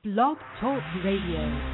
Blog Talk Radio.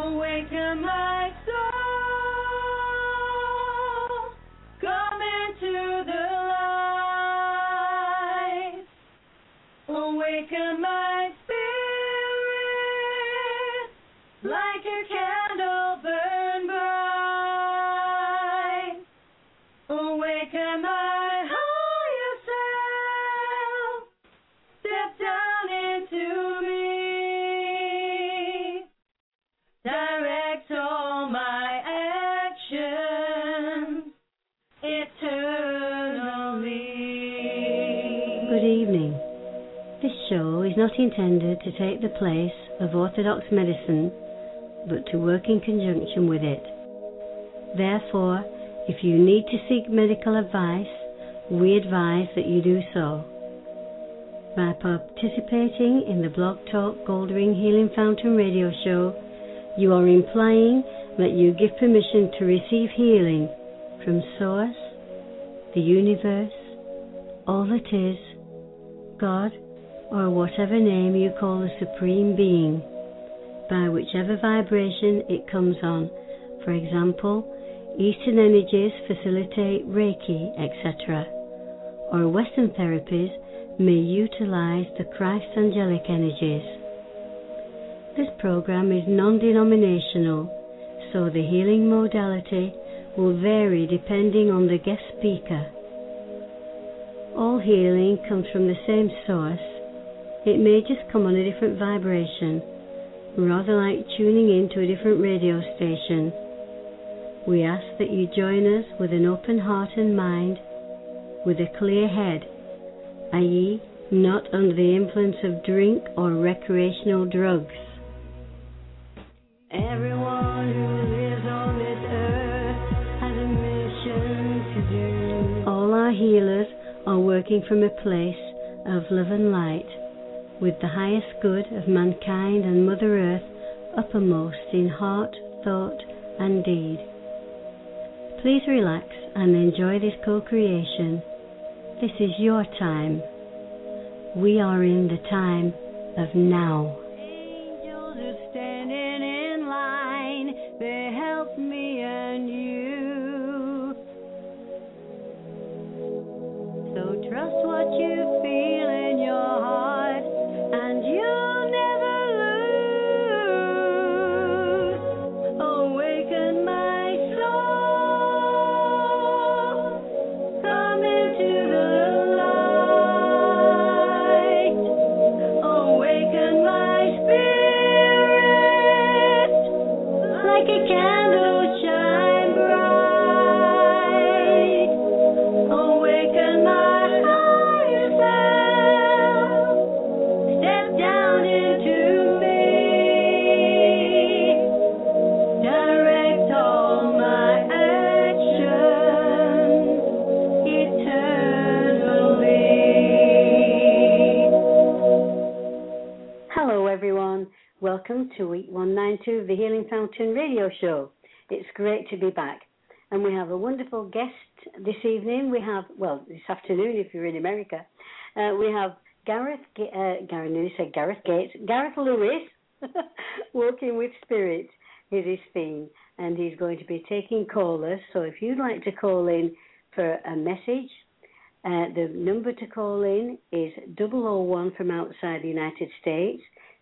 Awaken my soul, come into the light. Awaken my spirit, like a candle burn bright. Awaken my higher self, step down into me. Direct all my actions eternally. Good evening. This show is not intended to take the place of orthodox medicine, but to work in conjunction with it. Therefore, if you need to seek medical advice, we advise that you do so. By participating in the Blog Talk Goldring Healing Fountain radio show, you are implying that you give permission to receive healing from Source, the universe, all that is, God, or whatever name you call the Supreme Being, by whichever vibration it comes on. For example, Eastern energies facilitate Reiki, etc., or Western therapies may utilize the Christ angelic energies. This program is non-denominational, so the healing modality will vary depending on the guest speaker. All healing comes from the same source. It may just come on a different vibration, rather like tuning into a different radio station. We ask that you join us with an open heart and mind, with a clear head, i.e., not under the influence of drink or recreational drugs. Everyone who lives on this earth has a mission to do. All our healers are working from a place of love and light, with the highest good of mankind and Mother Earth uppermost in heart, thought, and deed. Please relax and enjoy this co-creation. This is your time. We are in the time of now. Angels are standing in line. They help me and you. So trust what you feel in your heart, and you'll never lose. Awaken my soul, come into the light. Awaken my spirit, like a candle shine bright. Awaken my higher self, step down into me. Direct all my actions eternally. Hello everyone, welcome to week 192 of the Healing Fountain radio show. It's great to be back, and we have a wonderful guest this evening. We have, well, this afternoon if you're in America, we have Gareth Lewis, Walking with Spirit is his theme, and he's going to be taking callers. So if you'd like to call in for a message, the number to call in is 001 from outside the United States,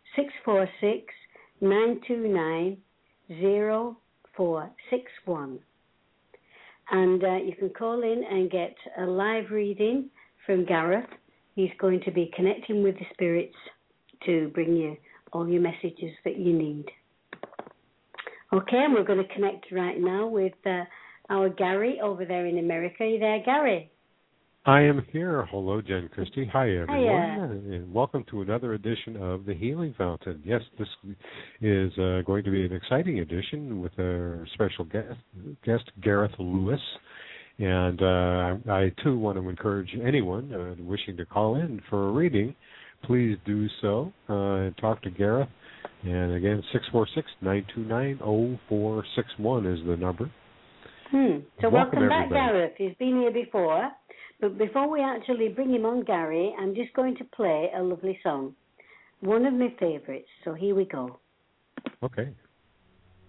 646-929-0461. And you can call in and get a live reading from Gareth. He's going to be connecting with the spirits to bring you all your messages that you need. Okay, and we're going to connect right now with our Gary over there in America. Are you there, Gary? I am here. Hello, Jen Christie. Hi, everyone. Hiya. And welcome to another edition of The Healing Fountain. Yes, this is going to be an exciting edition with our special guest Gareth Lewis. And I, too, want to encourage anyone wishing to call in for a reading, please do so and talk to Gareth. And again, 646-929-0461 is the number. So welcome back, Gareth. He's been here before. But before we actually bring him on, Gary, I'm just going to play a lovely song. One of my favourites. So here we go. Okay.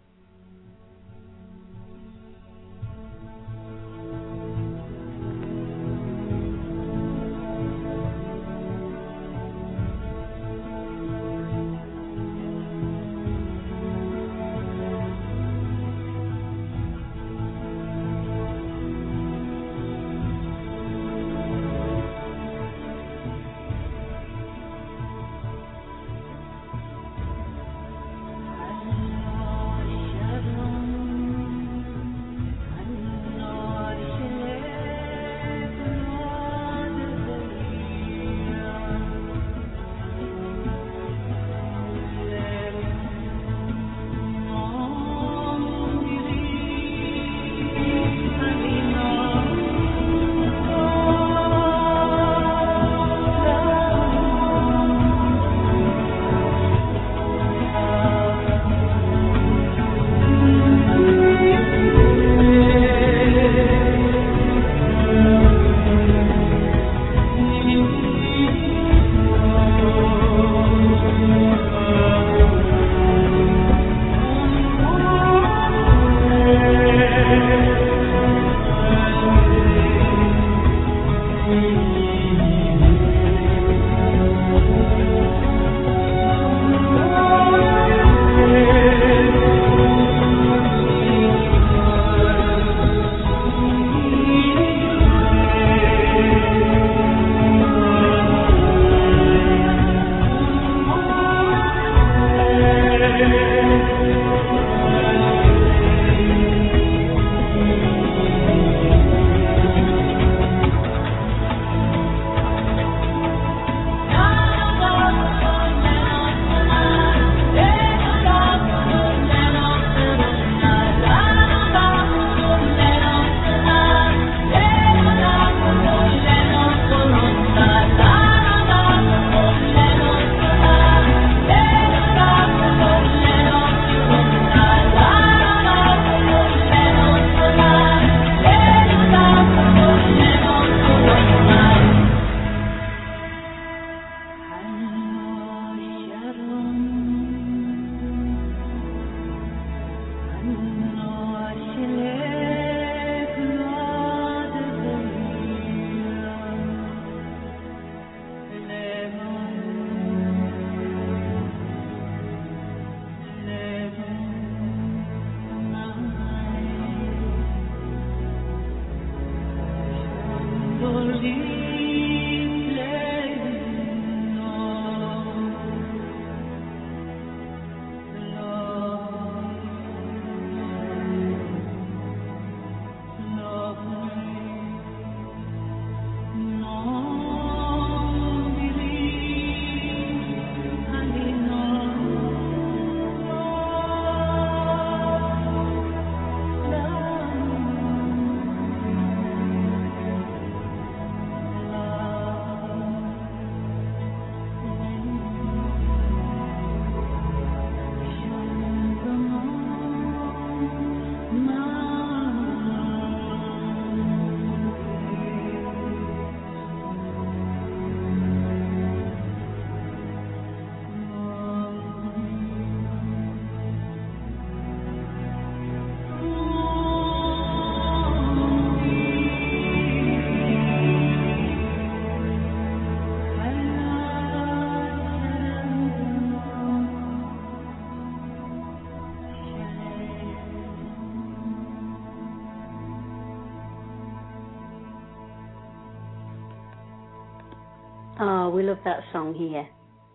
Oh, we love that song here.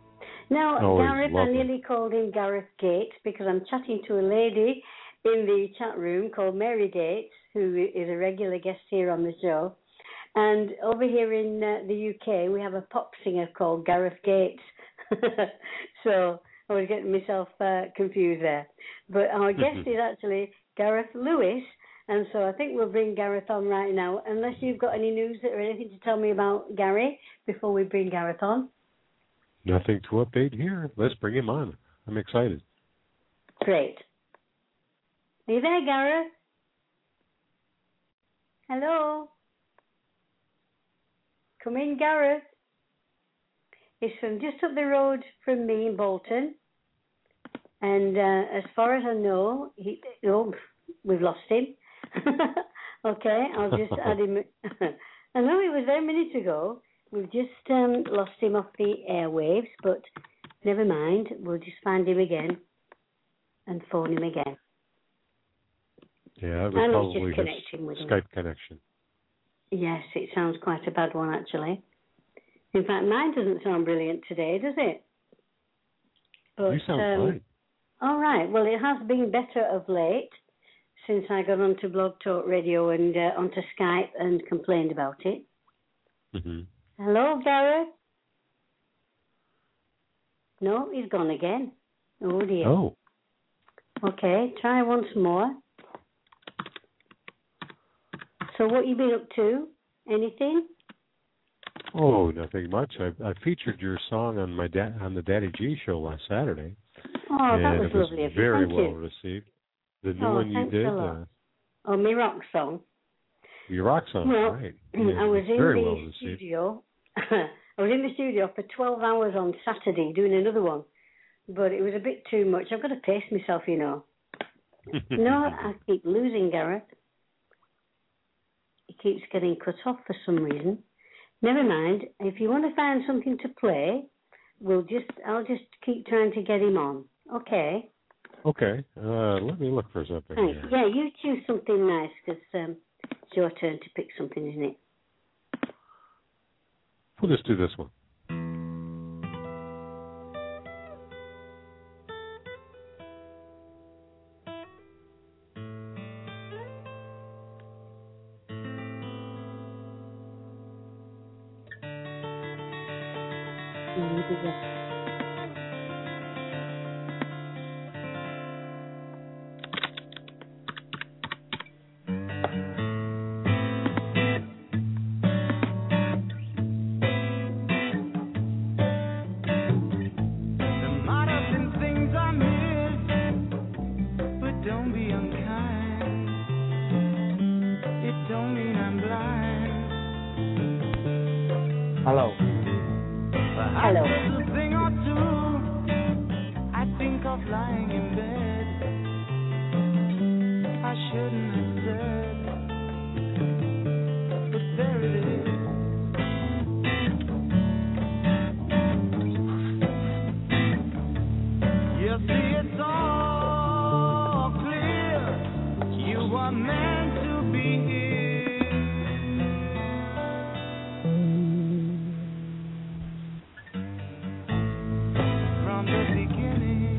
Now, Gareth, I nearly called him Gareth Gates because I'm chatting to a lady in the chat room called Mary Gates, who is a regular guest here on the show. And over here in the UK, we have a pop singer called Gareth Gates. So I was getting myself confused there. But our guest is actually Gareth Lewis. And so I think we'll bring Gareth on right now, unless you've got any news or anything to tell me about Gary before we bring Gareth on. Nothing to update here. Let's bring him on. I'm excited. Great. Are you there, Gareth? Hello? Come in, Gareth. He's from just up the road from me in Bolton. And as far as I know, we've lost him. Okay, I'll just add him. I know he was there a minute ago. We've just lost him off the airwaves, but never mind. We'll just find him again and phone him again. Yeah, it was probably his Skype connection. Yes, it sounds quite a bad one, actually. In fact, mine doesn't sound brilliant today, does it? But, you sound fine. All right. Well, it has been better of late since I got onto Blog Talk Radio and onto Skype and complained about it. Mm-hmm. Hello, Gareth? No, he's gone again. Oh, dear. Oh. Okay, try once more. So what you been up to? Anything? Oh, nothing much. I featured your song on on the Daddy G show last Saturday. Oh, that was lovely. And it was very well received. The new one you did. My rock song. Your rock song, right. I was in the studio. I was in the studio for 12 hours on Saturday doing another one. But it was a bit too much. I've got to pace myself, you know. No, I keep losing Gareth. He keeps getting cut off for some reason. Never mind. If you want to find something to play, I'll just keep trying to get him on. Okay. Okay. Let me look for something. Thanks. Here. Yeah, you choose something nice because it's your turn to pick something, isn't it? We'll just do this one. Hello. Hello. Thing or two, I think of lying in bed. I shouldn't have said, but there it is. You see, it's all clear. You were meant to be here. From the beginning,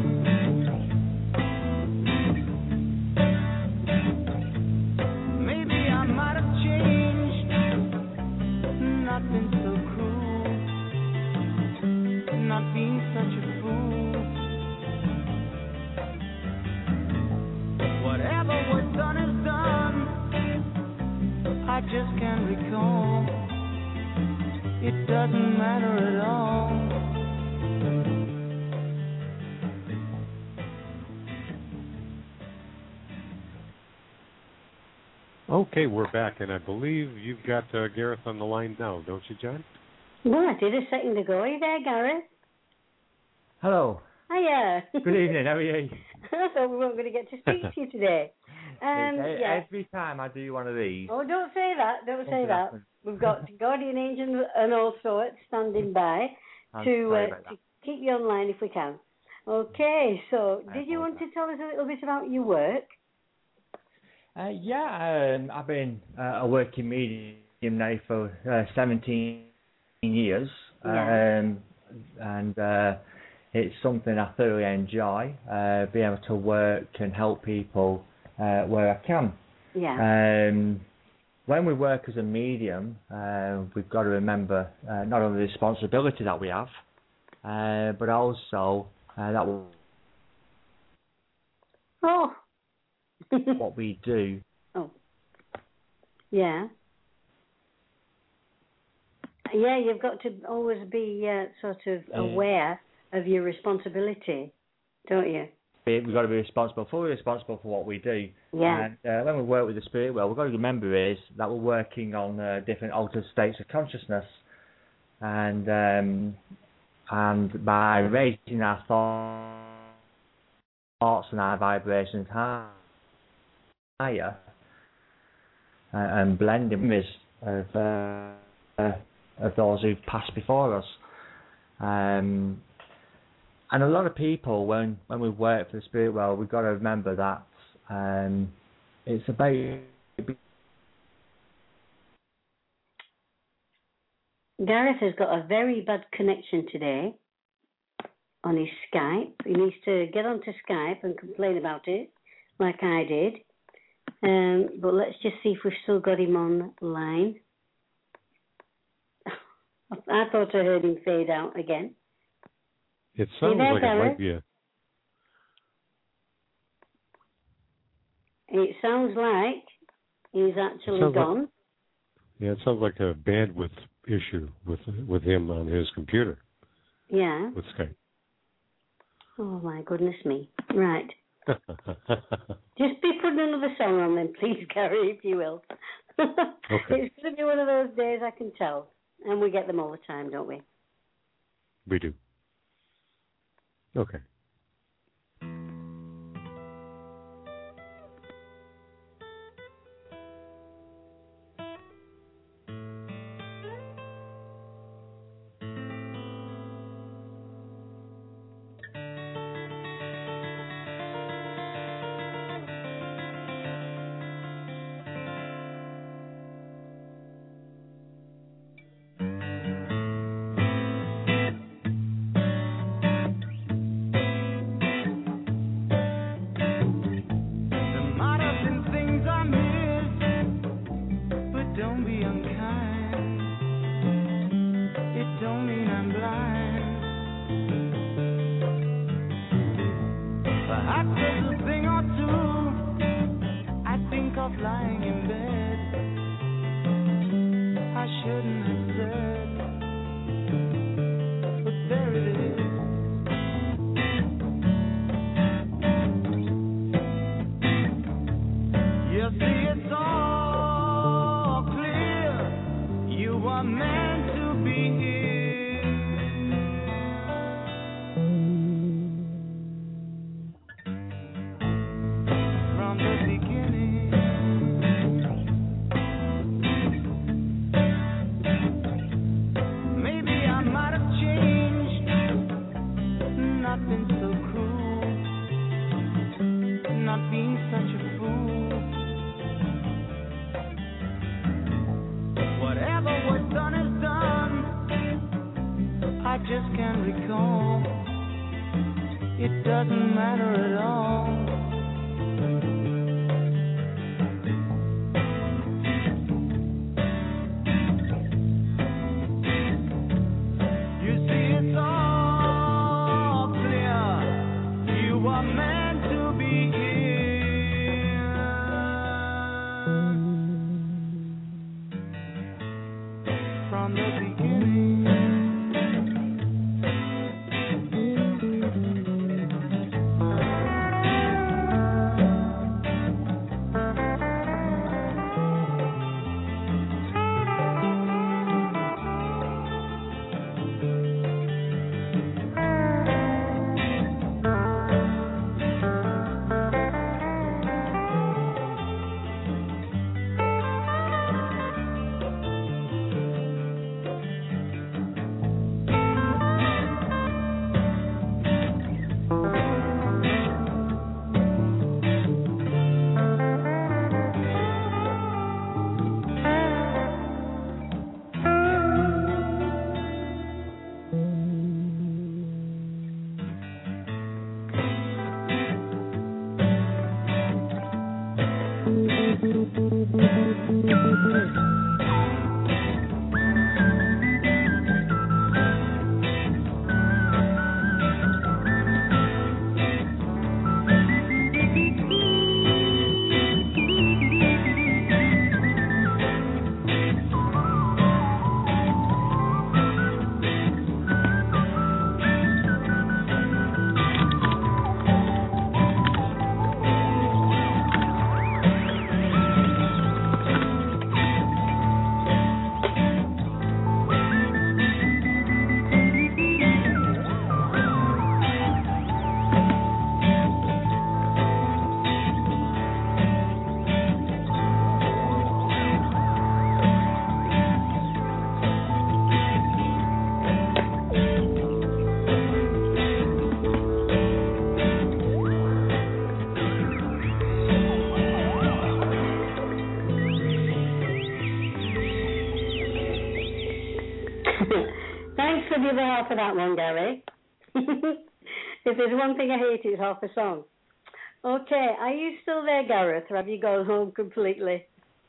maybe I might have changed, not been so cruel, not being such a fool. Whatever was done is done. I just can't recall. It doesn't matter at all. Okay, we're back, and I believe you've got Gareth on the line now, don't you, John? Well, I did a second ago. Are you there, Gareth? Hello. Hiya. Good evening. How are you? I thought we weren't going to get to speak to you today. Yeah. Every time I do one of these. Oh, don't say that. Don't say something that. happens. We've got Guardian Angel and all sorts standing by I'm to sorry about that. keep you online if we can. Okay, so I did you want apologize. to tell us a little bit about your work? I've been a working medium now for 17 years, Yeah. and it's something I thoroughly enjoy, being able to work and help people where I can. Yeah. When we work as a medium, we've got to remember not only the responsibility that we have, but also that Oh. what we do. Oh. Yeah. Yeah, you've got to always be sort of aware of your responsibility, don't you? We've got to be fully responsible for what we do. Yeah. And when we work with the spirit world, we've got to remember is that we're working on different altered states of consciousness, and by raising our thoughts and our vibrations higher, and blending with of those who've passed before us. And a lot of people, when we work for the spirit world, we've got to remember that it's about Gareth has got a very bad connection today on his Skype. He needs to get onto Skype and complain about it, like I did. But let's just see if we've still got him on line. I thought I heard him fade out again. It sounds there, like Gareth? it might be a... It sounds like he's actually gone. Yeah, it sounds like a bandwidth issue with him on his computer. Yeah. With Skype. Oh, my goodness me. Right. Just be putting another song on then, please, Gary, if you will. Okay. It's going to be one of those days, I can tell. And we get them all the time, don't we? We do. Okay. Thanks for the other half of that one, Gary. If there's one thing I hate, it's half a song. Okay, are you still there, Gareth, or have you gone home completely?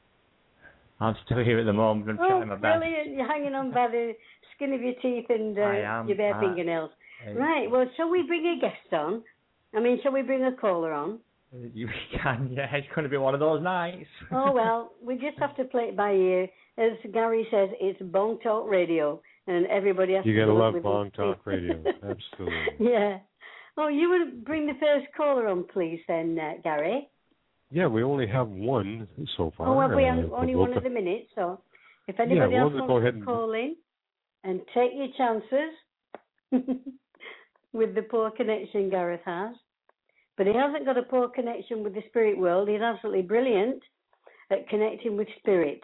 I'm still here at the moment. I'm trying my best. Brilliant. You're hanging on by the skin of your teeth and your bare fingernails. Right, well, shall we bring a guest on? Shall we bring a caller on? You can, yeah. It's going to be one of those nights. Oh, well, we just have to play it by ear. As Gary says, it's Bong Talk Radio, and everybody has to... You got to love Bong Talk Radio. Absolutely. Yeah. Oh, you would bring the first caller on, please, then, Gary. Yeah, we only have one so far. Oh, well, we have only one at the minute, so if anybody else wants to call in and take your chances with the poor connection Gareth has. But he hasn't got a poor connection with the spirit world. He's absolutely brilliant at connecting with spirit.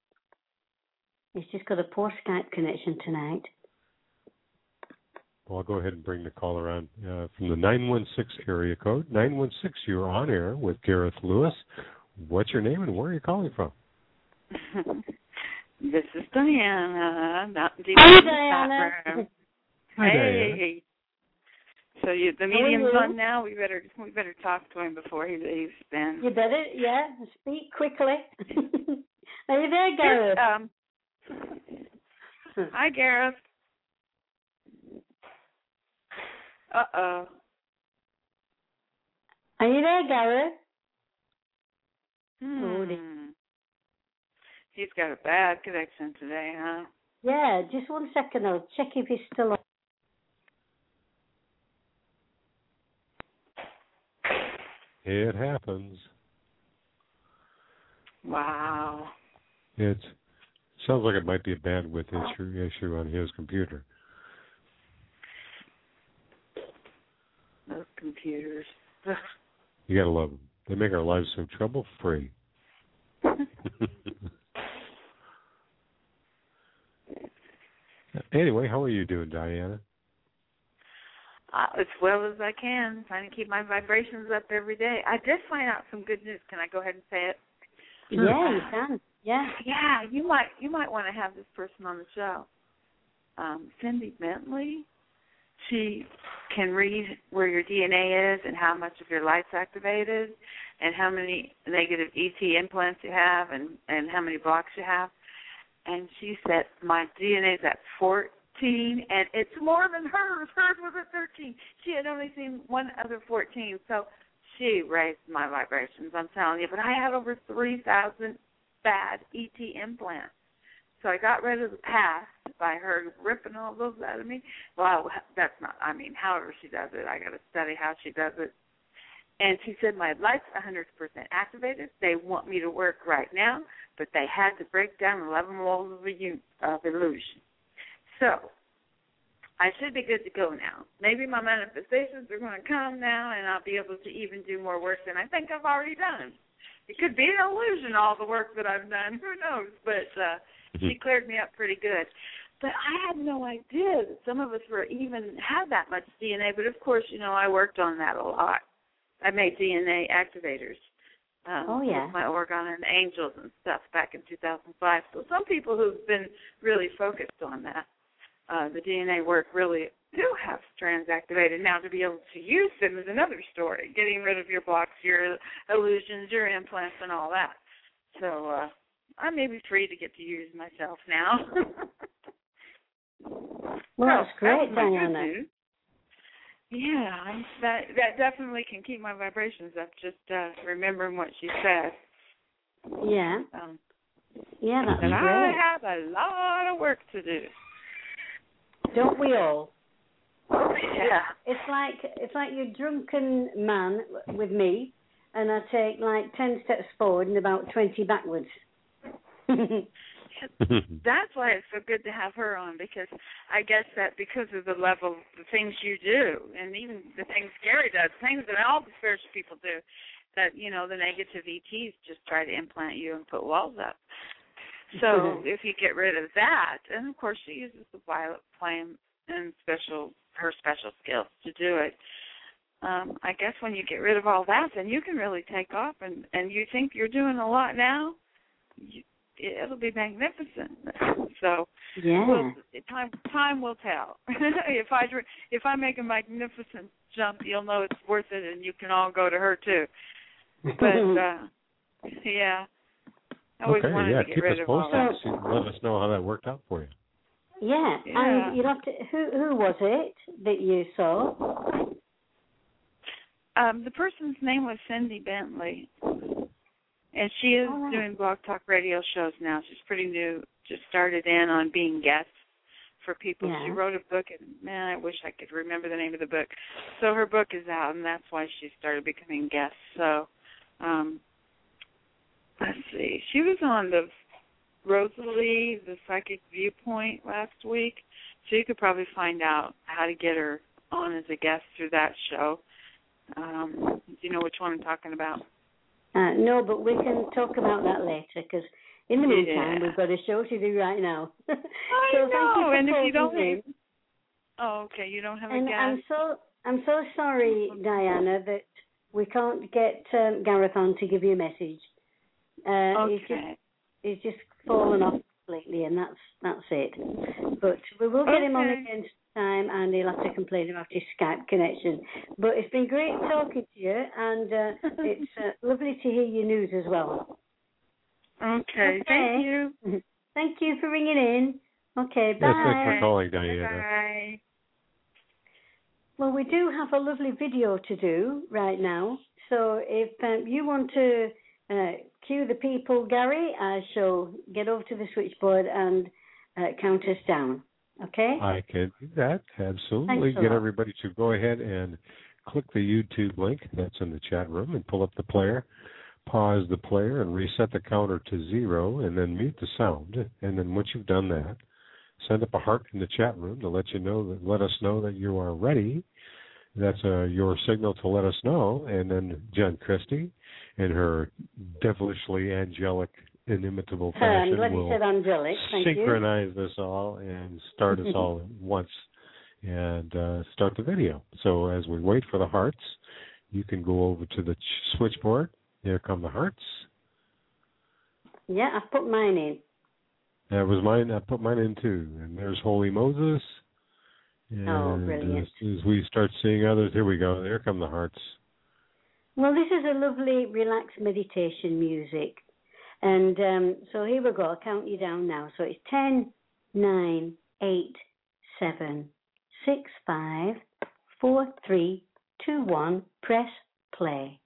He's just got a poor Skype connection tonight. Well, I'll go ahead and bring the caller on from the 916 area code. 916, you're on air with Gareth Lewis. What's your name and where are you calling from? This is Diana. Hi, Diana. Hi, hey. Diana. So the medium's on now. We better talk to him before he leaves. Then you better, speak quickly. Are you there, Gareth? Hi, Gareth. Uh-oh. Are you there, Gareth? He's got a bad connection today, huh? Yeah, just 1 second. I'll check if he's still on. It happens. Wow. It Sounds like it might be a bandwidth issue on his computer. Those computers. You gotta love them. They make our lives so trouble-free. Anyway, how are you doing, Diana? As well as I can, trying to keep my vibrations up every day. I did find out some good news. Can I go ahead and say it? Yeah, you can. Yeah. Yeah, you might want to have this person on the show. Cindy Bentley. She can read where your DNA is and how much of your light's activated and how many negative ET implants you have and how many blocks you have. And she said, my DNA is at 14, and it's more than hers. Hers was at 13. She had only seen one other 14, so she raised my vibrations, I'm telling you. But I had over 3,000 bad ET implants. So I got rid of the past by her ripping all those out of me. Well, that's not, however she does it, I got to study how she does it. And she said, my light's 100% activated. They want me to work right now, but they had to break down 11 walls of illusion. So I should be good to go now. Maybe my manifestations are going to come now, and I'll be able to even do more work than I think I've already done. It could be an illusion, all the work that I've done. Who knows? But she cleared me up pretty good. But I had no idea that some of us had that much DNA. But, of course, I worked on that a lot. I made DNA activators with my Oregon and angels and stuff back in 2005. So some people who've been really focused on that, the DNA work really do have strands activated. Now, to be able to use them is another story, getting rid of your blocks, your illusions, your implants, and all that. So I may be free to get to use myself now. Well, that's great, Diana. Yeah, that definitely can keep my vibrations up, just remembering what she said. Yeah. Yeah, that's and great. I have a lot of work to do. Don't we all? Yeah. It's like you're drunken man with me, and I take like 10 steps forward and about 20 backwards. That's why it's so good to have her on, because I guess that because of the level, the things you do, and even the things Gary does, things that all the spiritual people do, that, the negative ETs just try to implant you and put walls up. So if you get rid of that, and of course she uses the violet flame and her special skills to do it, I guess when you get rid of all that, then you can really take off, and you think you're doing a lot now, it'll be magnificent. So yeah, time will tell. If I make a magnificent jump, you'll know it's worth it, and you can all go to her too. But yeah, I always wanted to get rid of all that. Let us know how that worked out for you. Yeah, and you'd have to. Who was it that you saw? The person's name was Cindy Bentley. And she is doing Blog Talk Radio shows now. She's pretty new, just started in on being guests for people. Yeah. She wrote a book, and, man, I wish I could remember the name of the book. So her book is out, and that's why she started becoming guests. So, let's see. She was on the Rosalie, the Psychic Viewpoint last week, so you could probably find out how to get her on as a guest through that show. Do you know which one I'm talking about? No, but we can talk about that later, because in the meantime, we've got a show to do right now. I know, and if you don't have... Oh, okay, you don't have a guest? I'm so sorry, Diana, that we can't get Gareth on to give you a message. Okay. He's just fallen off completely, and that's it. But we will get him on again time, and he'll have to complain about his Skype connection. But it's been great talking to you, and it's lovely to hear your news as well. Okay. Thank you. Thank you for ringing in. Okay, bye. Yes, thanks for calling, Diana. Bye. Well, we do have a lovely video to do right now. So if you want to cue the people, Gary, I shall get over to the switchboard and count us down. Okay? I can do that. Absolutely. Get everybody to go ahead and click the YouTube link that's in the chat room and pull up the player. pause the player and reset the counter to 0 and then mute the sound. And then once you've done that, send up a heart in the chat room to let us know that you are ready. That's your signal to let us know. And then Jen Christie, in her devilishly angelic, inimitable fashion, will synchronize this all and start us all at once and start the video. So as we wait for the hearts, you can go over to the switchboard. There come the hearts. Yeah, I've put mine in. That was mine. I put mine in too. And there's Holy Moses. And brilliant. as we start seeing others, here we go. There come the hearts. Well, this is a lovely, relaxed meditation music. And so here we go. I'll count you down now. So it's 10, 9, 8, 7, 6, 5, 4, 3, 2, 1. Press play.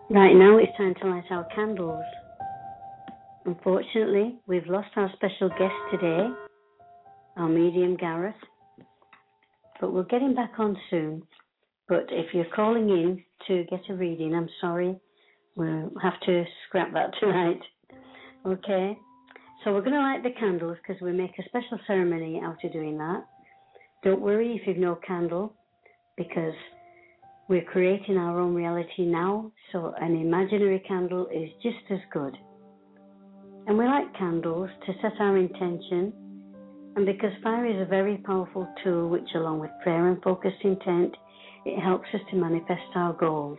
Right now it's time to light our candles. Unfortunately, we've lost our special guest today, our medium Gareth, but we'll get him back on soon. But if you're calling in to get a reading, I'm sorry, we'll have to scrap that tonight. Okay? So we're going to light the candles because we make a special ceremony out of doing that. Don't worry if you've no candle, because we're creating our own reality now, so an imaginary candle is just as good. And we light candles to set our intention, and because fire is a very powerful tool which, along with prayer and focused intent, it helps us to manifest our goals.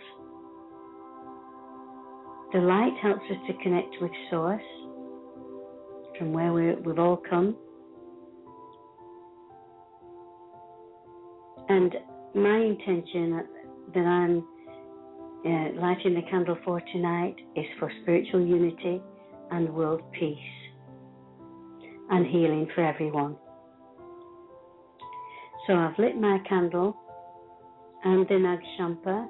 The light helps us to connect with Source, from where we've all come. And my intention that I'm lighting the candle for tonight is for spiritual unity and world peace and healing for everyone. So I've lit my candle and the Nag Shampa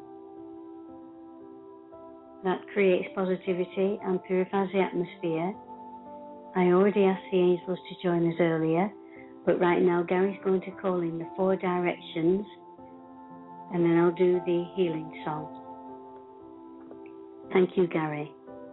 that creates positivity and purifies the atmosphere. I already asked the angels to join us earlier, but right now Gary's going to call in the 4 directions, and then I'll do the healing song. Thank you, Gary.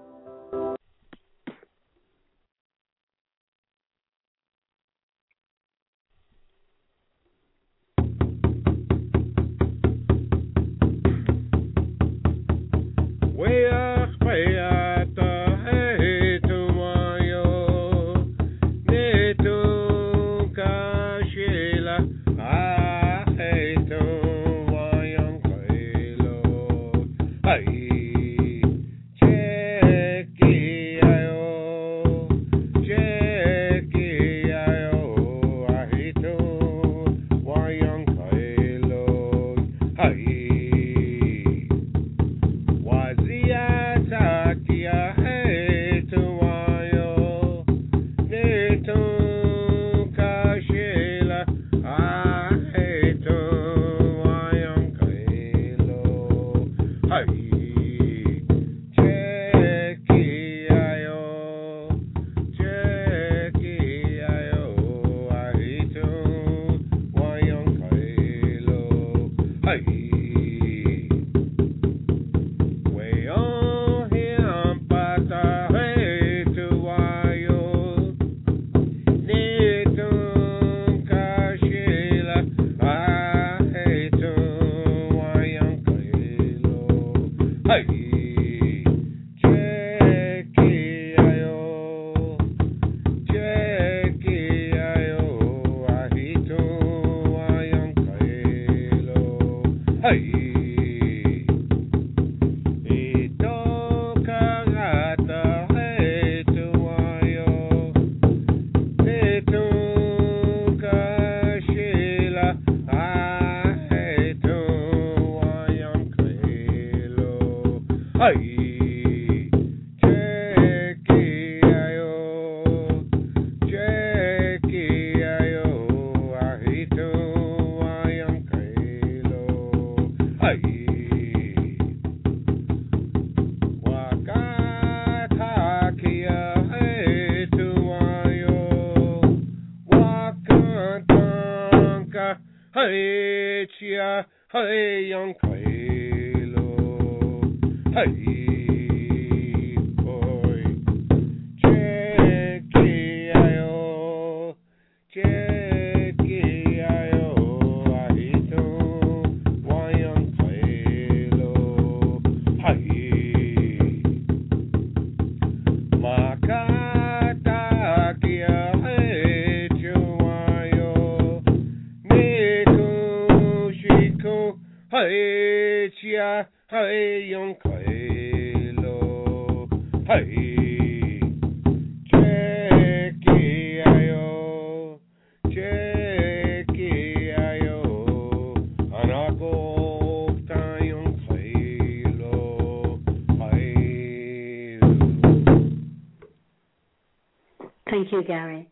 Thank you, Gary.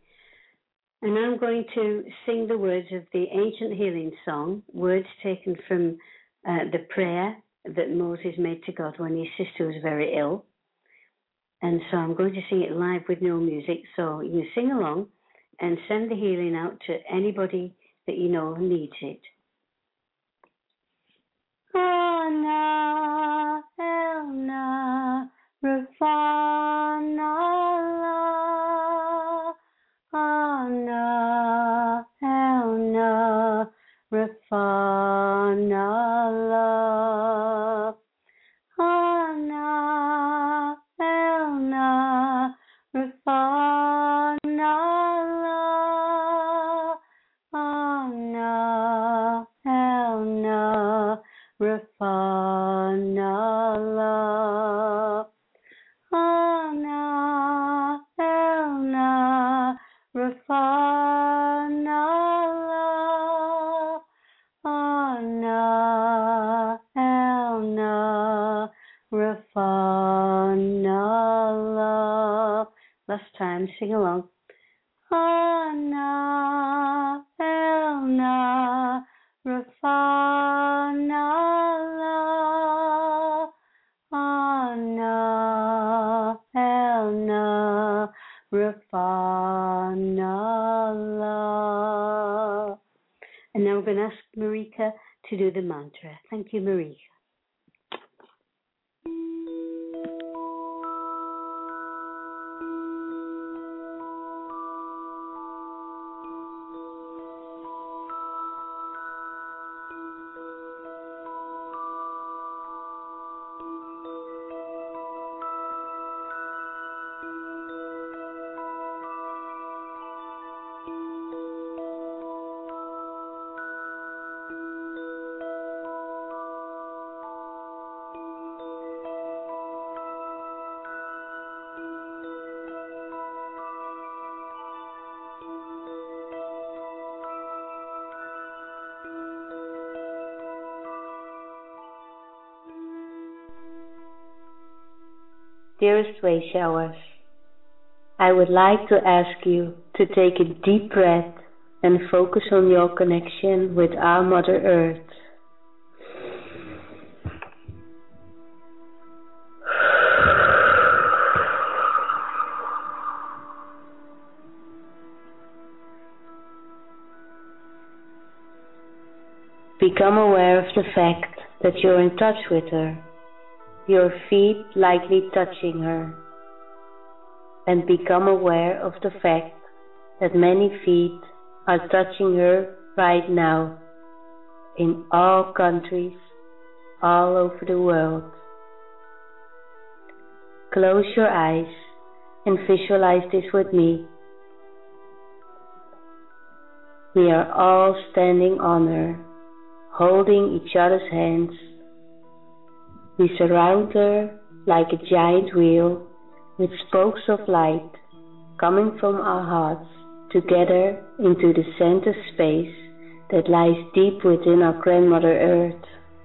And I'm going to sing the words of the ancient healing song, words taken from the prayer that Moses made to God when his sister was very ill. And so I'm going to sing it live with no music. So you sing along and send the healing out to anybody that you know needs it. Ana Elna Rafana Ana Elna Rafana Ana Elna Rafana Ana Elna Rafana Ana Elna Rafana Ana Elna Rafana. Last time, sing along. Ana Elna Rafana Ana Elna Rafana. And now we're going to ask Marika to do the mantra. Thank you, Marika. Dearest Way Showers, I would like to ask you to take a deep breath and focus on your connection with our Mother Earth. Become aware of the fact that you're in touch with her, your feet lightly touching her, and become aware of the fact that many feet are touching her right now in all countries, all over the world. Close your eyes and visualize this with me. We are all standing on her, holding each other's hands. We surround her like a giant wheel with spokes of light coming from our hearts together into the center space that lies deep within our Grandmother Earth.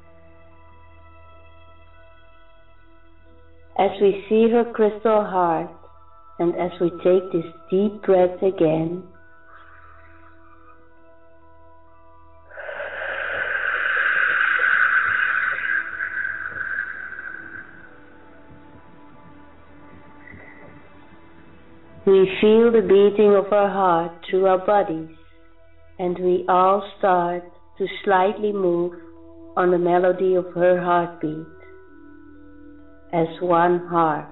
As we see her crystal heart and as we take this deep breath again, we feel the beating of our heart through our bodies, and we all start to slightly move on the melody of her heartbeat as one heart.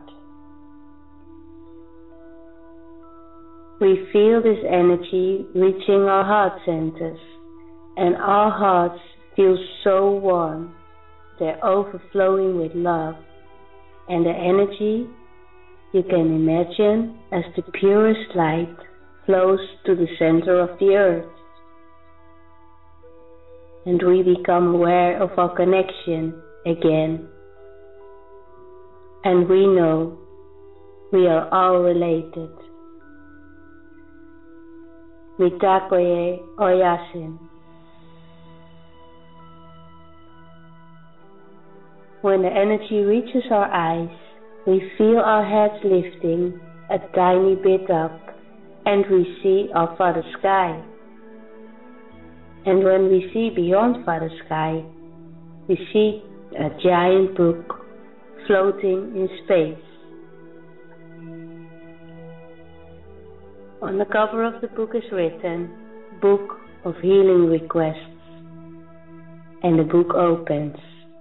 We feel this energy reaching our heart centers, and our hearts feel so warm. They're overflowing with love, and the energy, you can imagine, as the purest light flows to the center of the earth. And we become aware of our connection again. And we know we are all related. Mitakoye Oyasin. When the energy reaches our eyes, we feel our heads lifting a tiny bit up, and we see our Father Sky. And when we see beyond Father Sky, we see a giant book floating in space. On the cover of the book is written, Book of Healing Requests, and the book opens.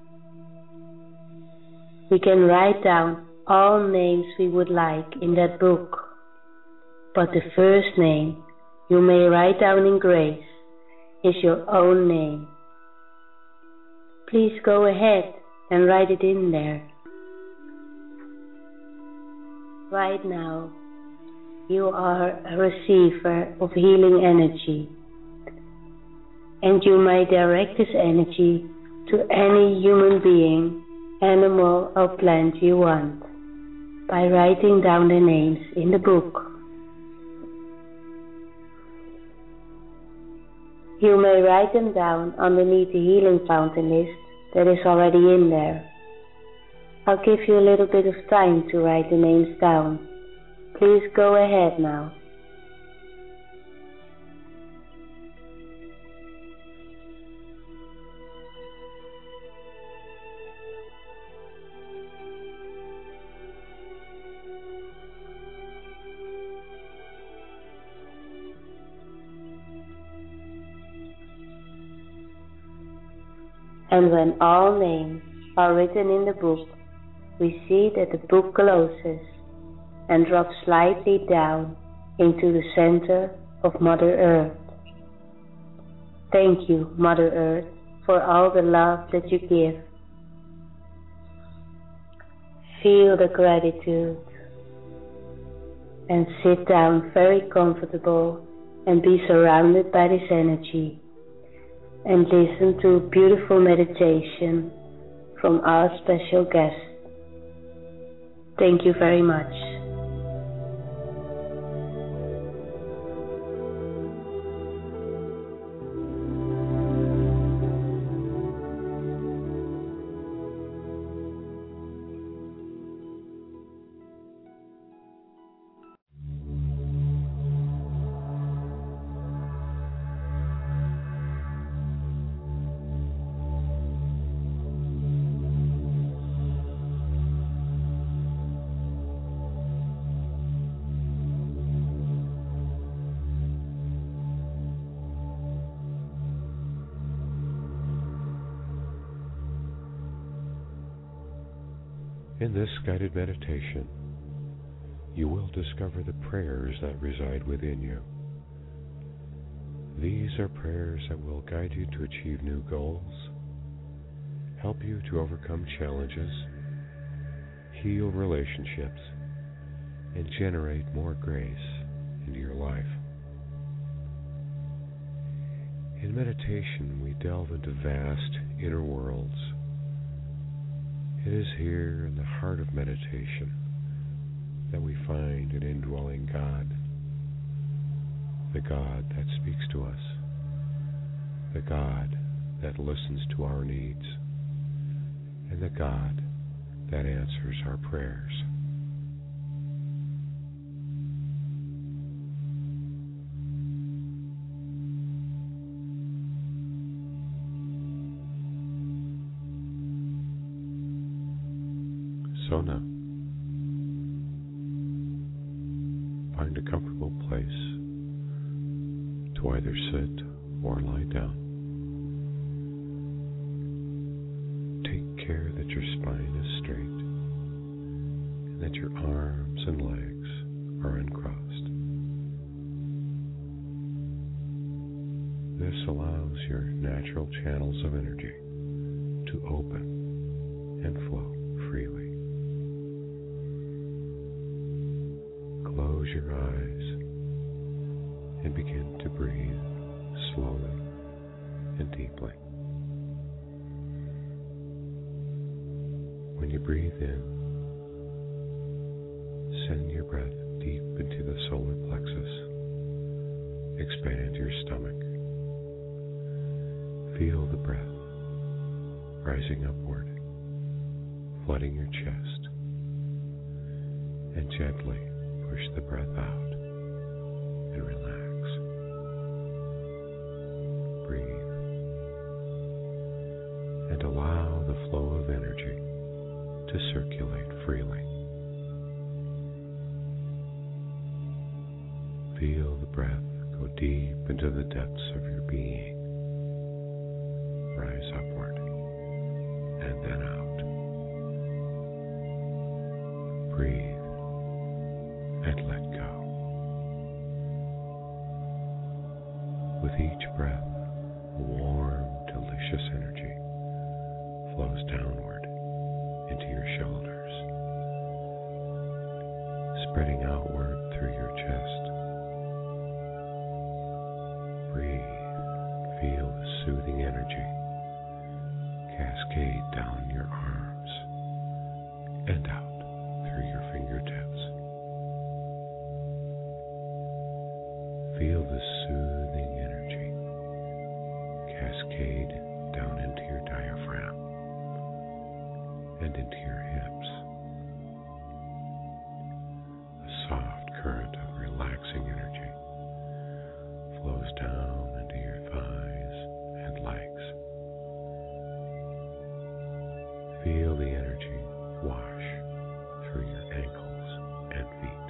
We can write down all names we would like in that book, but the first name you may write down in grace is your own name. Please go ahead and write it in there. Right now, you are a receiver of healing energy, and you may direct this energy to any human being, animal or plant you want by writing down the names in the book. You may write them down underneath the healing fountain list that is already in there. I'll give you a little bit of time to write the names down. Please go ahead now. And when all names are written in the book, we see that the book closes and drops slightly down into the center of Mother Earth. Thank you, Mother Earth, for all the love that you give. Feel the gratitude and sit down very comfortable and be surrounded by this energy and listen to a beautiful meditation from our special guest. Thank you very much. In this guided meditation, you will discover the prayers that reside within you. These are prayers that will guide you to achieve new goals, help you to overcome challenges, heal relationships, and generate more grace into your life. In meditation, we delve into vast inner worlds. It is here in the heart of meditation that we find an indwelling God, the God that speaks to us, the God that listens to our needs, and the God that answers our prayers. So now, find a comfortable place to either sit or lie down. Take care that your spine is straight and that your arms and legs are uncrossed. This allows your natural channels of energy to open and flow freely. Close your eyes and begin to breathe slowly and deeply. When you breathe in, send your breath deep into the solar plexus. Expand your stomach. Feel the breath rising upward, flooding your chest, and gently push the breath out and relax. Breathe and allow the flow of to circulate freely. Feel the breath go deep into the depths of your being. Rise upward and then out. Breathe and let go. With each breath, a warm, delicious energy flows downward into your shoulders, spreading outward through your chest. Breathe, feel the soothing energy cascade down your arms and out through your fingertips. Feel the soothing energy cascade down into your diaphragm and into your hips. A soft current of relaxing energy flows down into your thighs and legs. Feel the energy wash through your ankles and feet.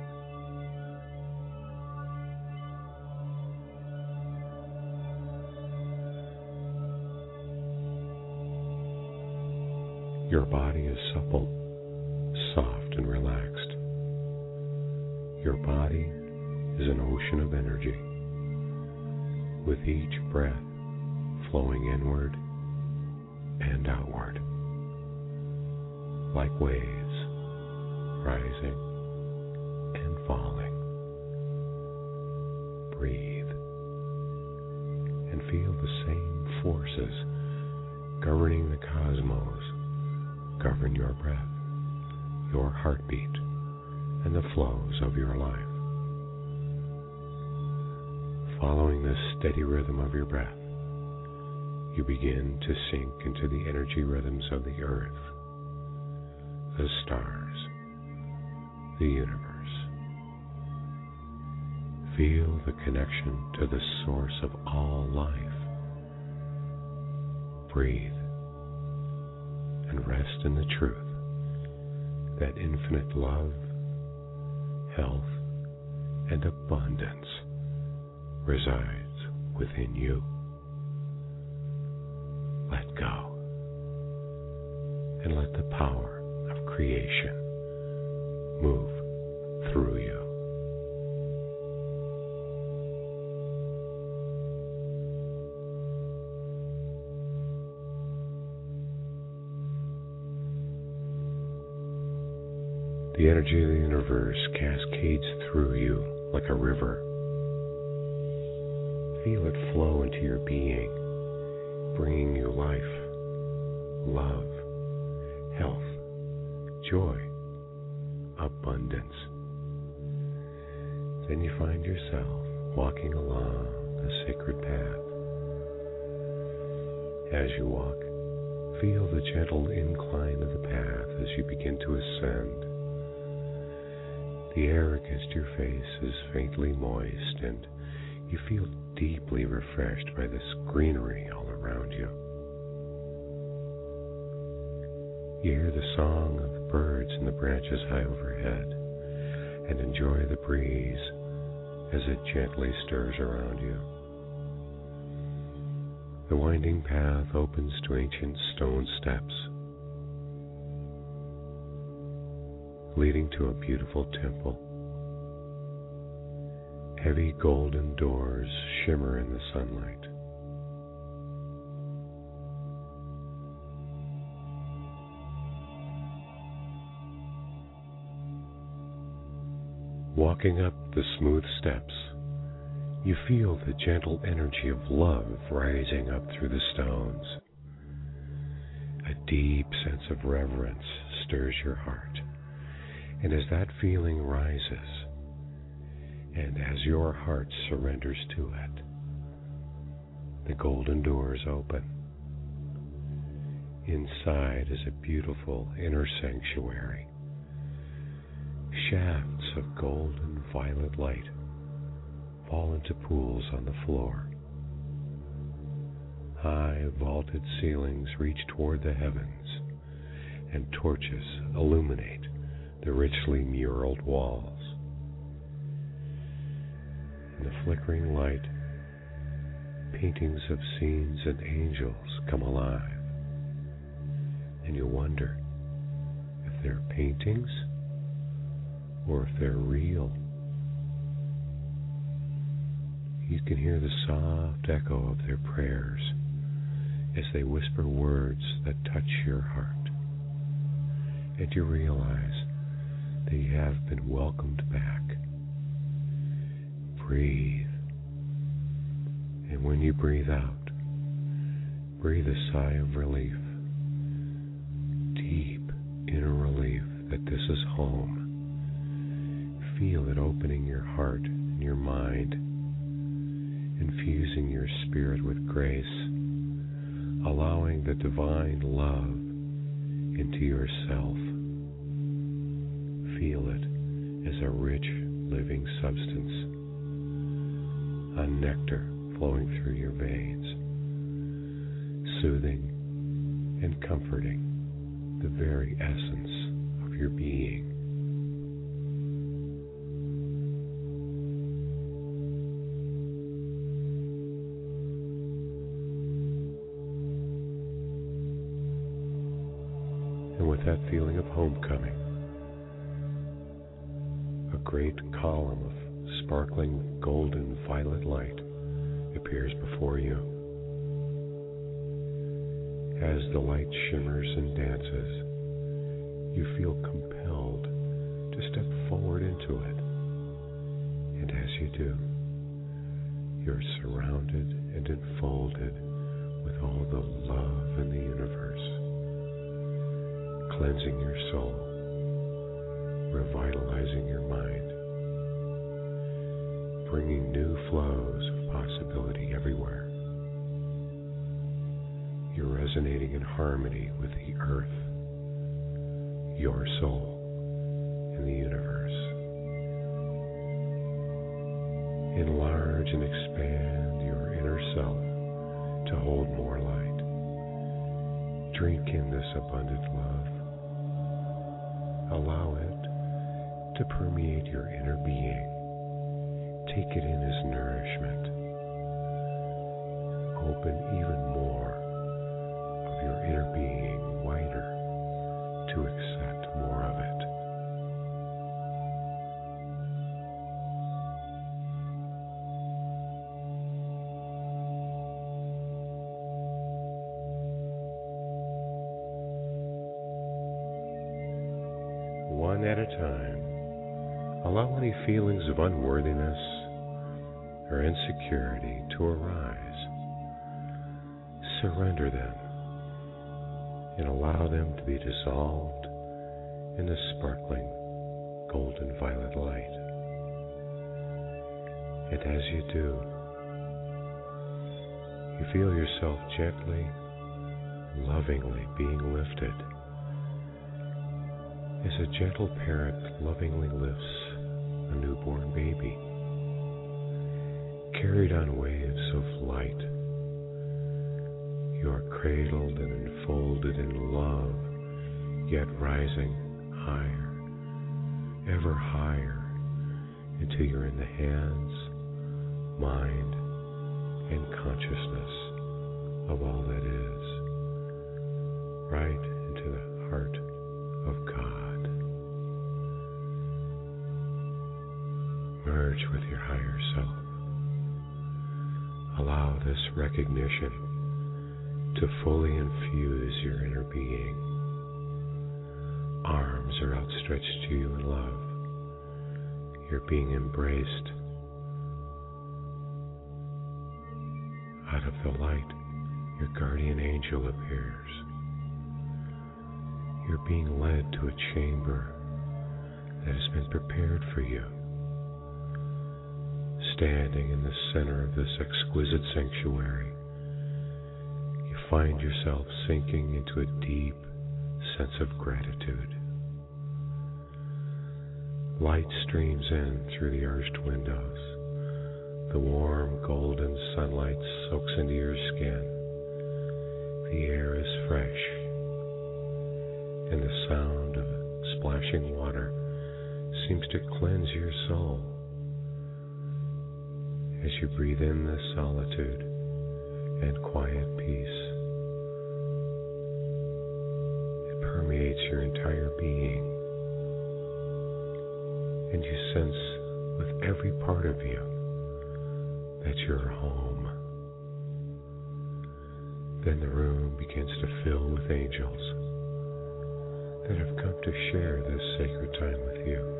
Your body is supple, soft, and relaxed. Your body is an ocean of energy, with each breath flowing inward and outward, like waves rising and falling. Breathe and feel the same forces governing the cosmos govern your breath, your heartbeat, and the flows of your life. Following this steady rhythm of your breath, you begin to sink into the energy rhythms of the earth, the stars, the universe. Feel the connection to the source of all life. Breathe and rest in the truth that infinite love, health, and abundance resides within you. Let go and let the power of creation move through you. The energy of the universe cascades through you like a river. Feel it flow into your being, bringing you life, love, health, joy, abundance. Then you find yourself walking along a sacred path. As you walk, feel the gentle incline of the path as you begin to ascend. The air against your face is faintly moist, and you feel deeply refreshed by this greenery all around you. You hear the song of the birds in the branches high overhead, and enjoy the breeze as it gently stirs around you. The winding path opens to ancient stone steps, leading to a beautiful temple. Heavy golden doors shimmer in the sunlight. Walking up the smooth steps, you feel the gentle energy of love rising up through the stones. A deep sense of reverence stirs your heart. And as that feeling rises, and as your heart surrenders to it, the golden doors open. Inside is a beautiful inner sanctuary. Shafts of golden violet light fall into pools on the floor. High vaulted ceilings reach toward the heavens, and torches illuminate the richly muraled walls. In the flickering light, paintings of scenes and angels come alive, and you wonder if they're paintings or if they're real. You can hear the soft echo of their prayers as they whisper words that touch your heart, and you realize that you have been welcomed back. Breathe, and when you breathe out, breathe a sigh of relief, deep inner relief that this is home. Feel it opening your heart and your mind, infusing your spirit with grace, allowing the divine love into yourself. Feel it as a rich living substance, a nectar flowing through your veins, soothing and comforting the very essence of your being. And with that feeling of homecoming, a great column of sparkling golden violet light appears before you. As the light shimmers and dances, you feel compelled to step forward into it. And as you do, you're surrounded and enfolded with all the love in the universe, cleansing your soul, revitalizing your mind, bringing new flows of possibility everywhere. You're resonating in harmony with the earth, your soul, and the universe. Enlarge and expand your inner self to hold more light. Drink in this abundant love. Allow it to permeate your inner being. Take it in as nourishment. Open even more of your inner being wider to accept more of it. One at a time, allow any feelings of unworthiness or insecurity to arise. Surrender them and allow them to be dissolved in the sparkling golden violet light. And as you do, you feel yourself gently, lovingly being lifted, as a gentle parent lovingly lifts a newborn baby, carried on waves of light. You are cradled and enfolded in love, yet rising higher, ever higher, until you're in the hands, mind, and consciousness of all that is, right into the heart of God. Merge with your higher self. Allow this recognition to fully infuse your inner being. Arms are outstretched to you in love. You're being embraced. Out of the light, your guardian angel appears. You're being led to a chamber that has been prepared for you. Standing in the center of this exquisite sanctuary, you find yourself sinking into a deep sense of gratitude. Light streams in through the arched windows. The warm golden sunlight soaks into your skin. The air is fresh, and the sound of splashing water seems to cleanse your soul. As you breathe in the solitude and quiet peace, it permeates your entire being, and you sense with every part of you that you're home. Then the room begins to fill with angels that have come to share this sacred time with you.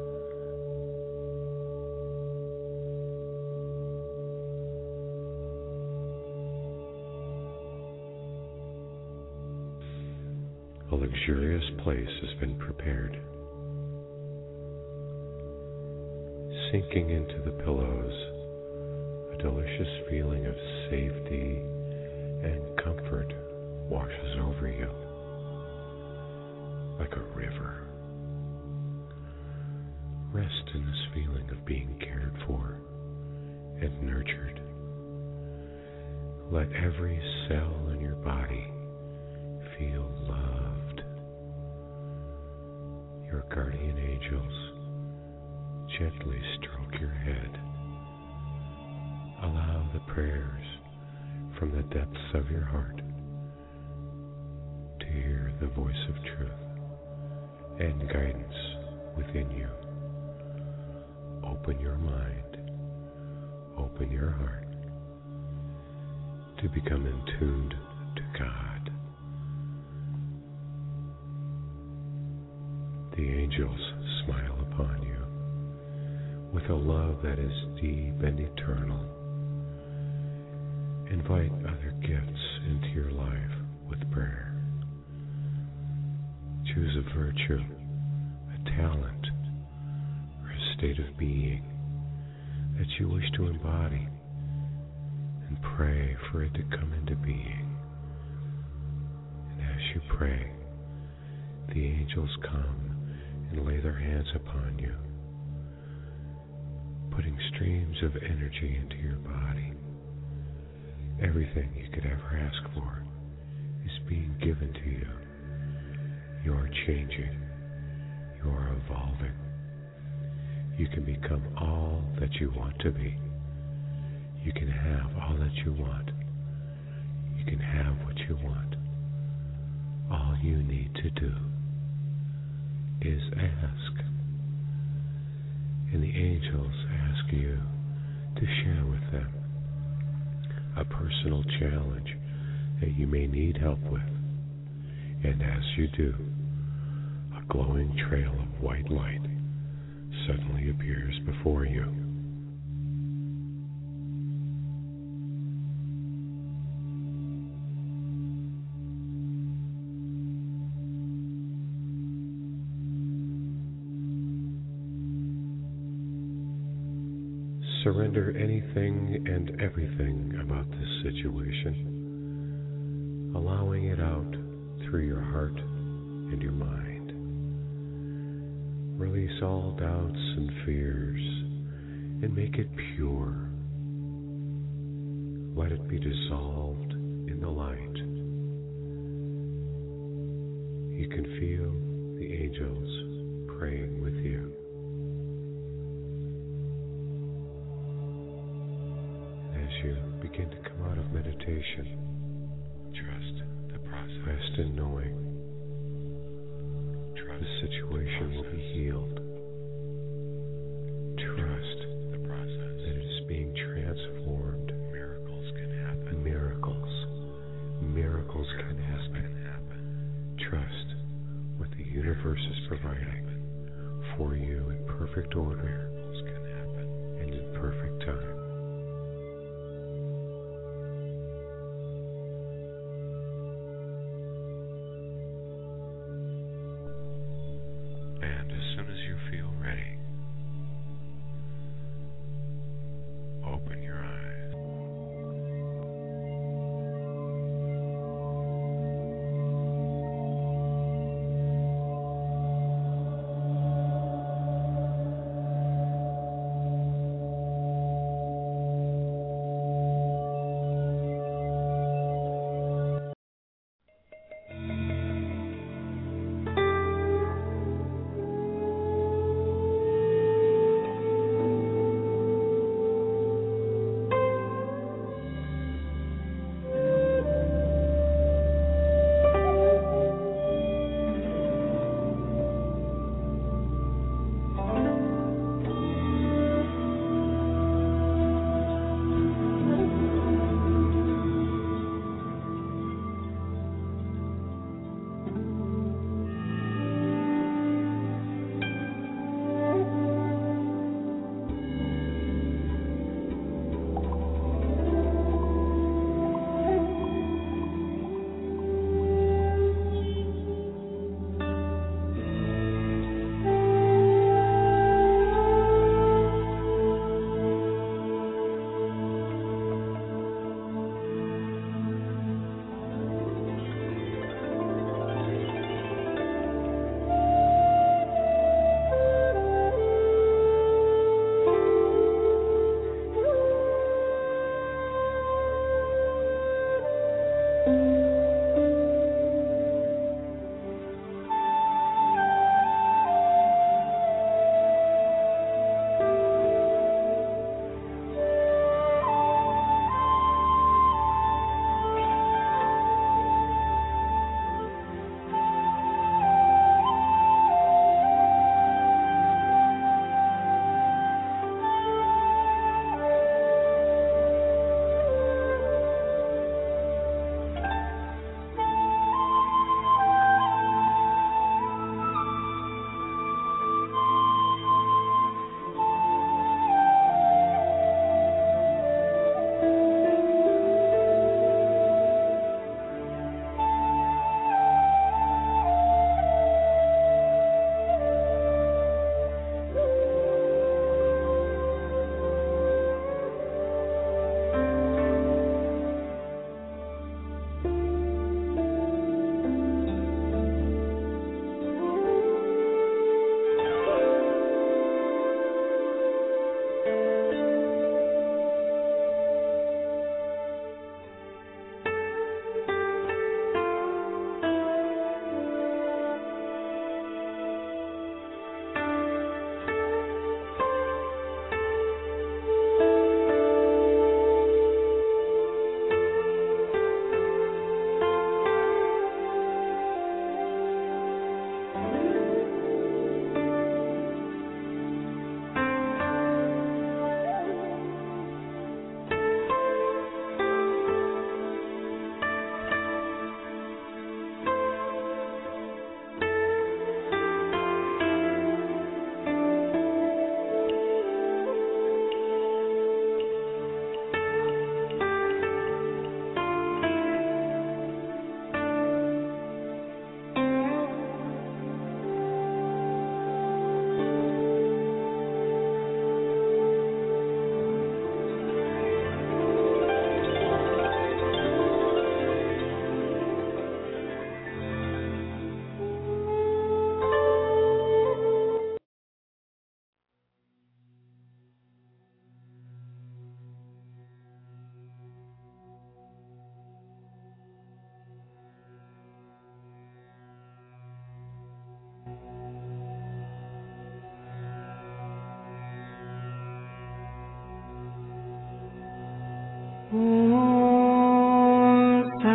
A luxurious place has been prepared. Sinking into the pillows, a delicious feeling of safety and comfort washes over you like a river. Rest in this feeling of being cared for and nurtured. Let every cell in your body feel loved. Your guardian angels gently stroke your head. Allow the prayers from the depths of your heart to hear the voice of truth and guidance within you. Open your mind, open your heart to become in tune to God. The angels smile upon you with a love that is deep and eternal. Invite other gifts into your life with prayer. Choose a virtue, a talent, or a state of being that you wish to embody, and pray for it to come into being. And as you pray, the angels come and lay their hands upon you, putting streams of energy into your body. Everything you could ever ask for is being given to you. You're changing. You're evolving. You can become all that you want to be. You can have all that you want. You can have what you want. All you need to do is ask. And the angels ask you to share with them a personal challenge that you may need help with. And as you do, a glowing trail of white light suddenly appears before you. Surrender anything and everything about this situation, allowing it out through your heart and your mind. Release all doubts and fears and make it pure. Let it be dissolved in the light. You can feel the angels praying with you. As you begin to come out of meditation, trust the process. Rest in knowing the situation will be healed. Trust the process that it is being transformed. Miracles can happen. Miracles can happen. Trust what the universe is providing for you in perfect order. Miracles can happen. And in perfect time. And as soon as you feel ready, open your eyes.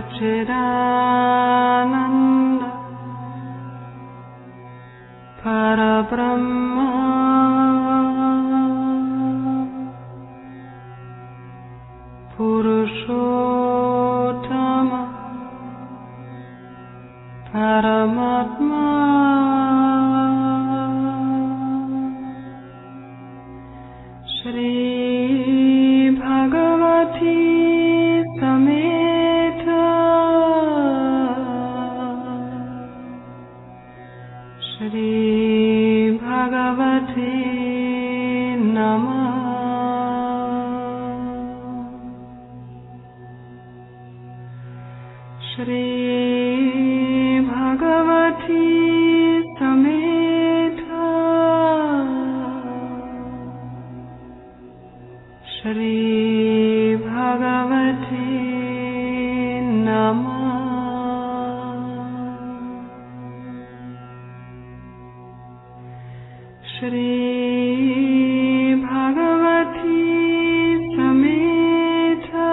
Satchidananda Parabrahma Purushottama Paramatma Shri Bhagavati Sameta Shri Bhagavati Namah Shri Bhagavati Sameta Shri Bhagavati Namah Shri Bhagavati Sameta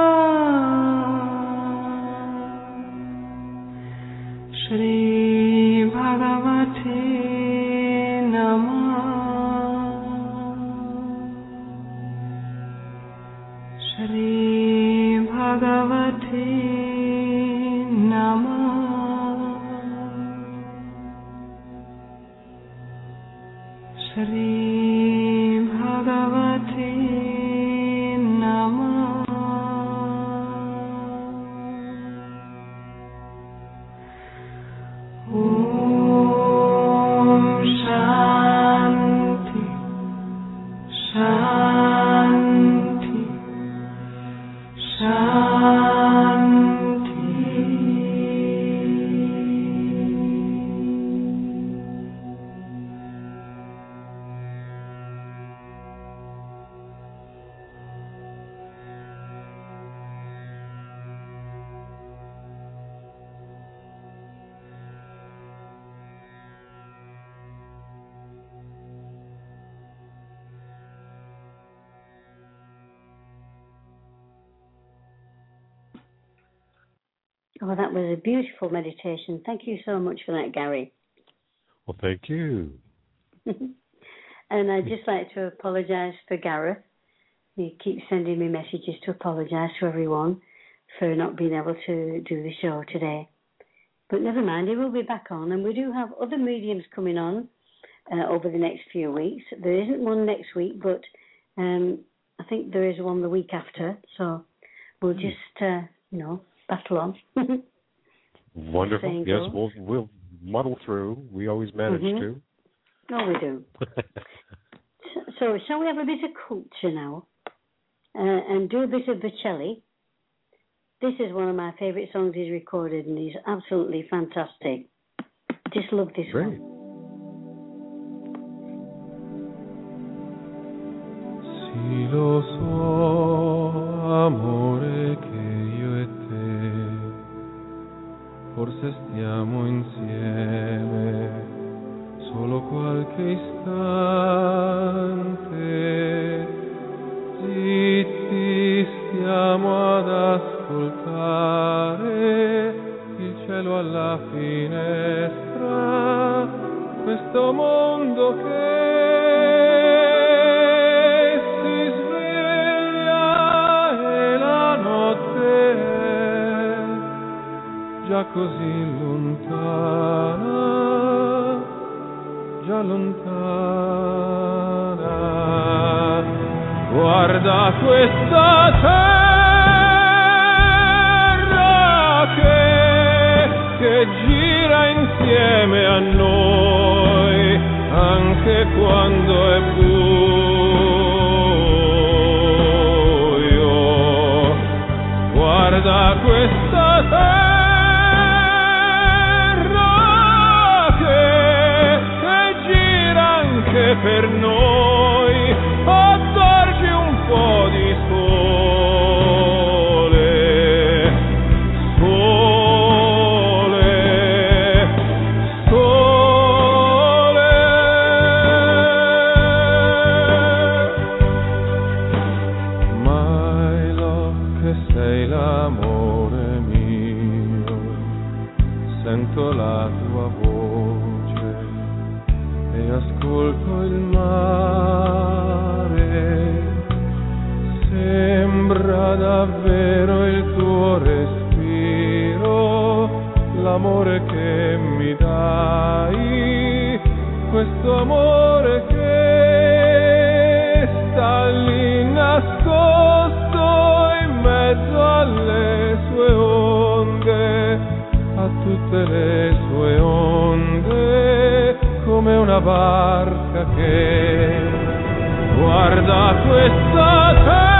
Shri Bhagavati Namah Shri Bhagavati Namah Shri Bhagavati Namah Om Shanti Shanti Shanti Oh, that was a beautiful meditation. Thank you so much for that, Gary. Well, thank you. And I'd just like to apologise for Gareth. He keeps sending me messages to apologise to everyone for not being able to do the show today. But never mind, he will be back on. And we do have other mediums coming on over the next few weeks. There isn't one next week, but I think there is one the week after. So we'll just, battle on. Wonderful. Yes, we'll muddle through. We always manage to. Oh, we do. So shall we have a bit of culture now and do a bit of Bocelli? This is one of my favourite songs he's recorded, and he's absolutely fantastic. Just love this Great. one. Sì, lo so, amore, che io e te forse stiamo insieme solo qualche istante, zitti stiamo ad ascoltare il cielo alla finestra, questo mondo che si sveglia e la notte è già così lontana, già lontana. Guarda questa terra che gira insieme a noi, anche quando è buio. Guarda questa terra che gira anche per noi, attorgi un po' di sole, sole, sole. My love, che sei l'amore mio, sento la tua voce e ascolto il mare, sembra davvero il tuo respiro, l'amore che mi dai, questo amore che sta lì nascosto in mezzo alle sue onde, a tutte le sue onde, come una barca che guarda questa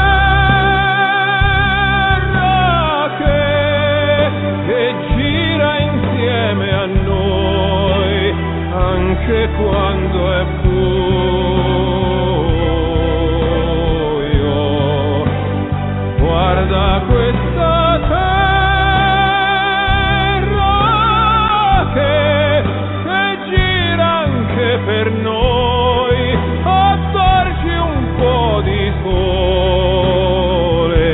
terra che gira insieme a noi, anche quando è buio. Guarda questa terra che gira anche per noi, attorci un po' di sole.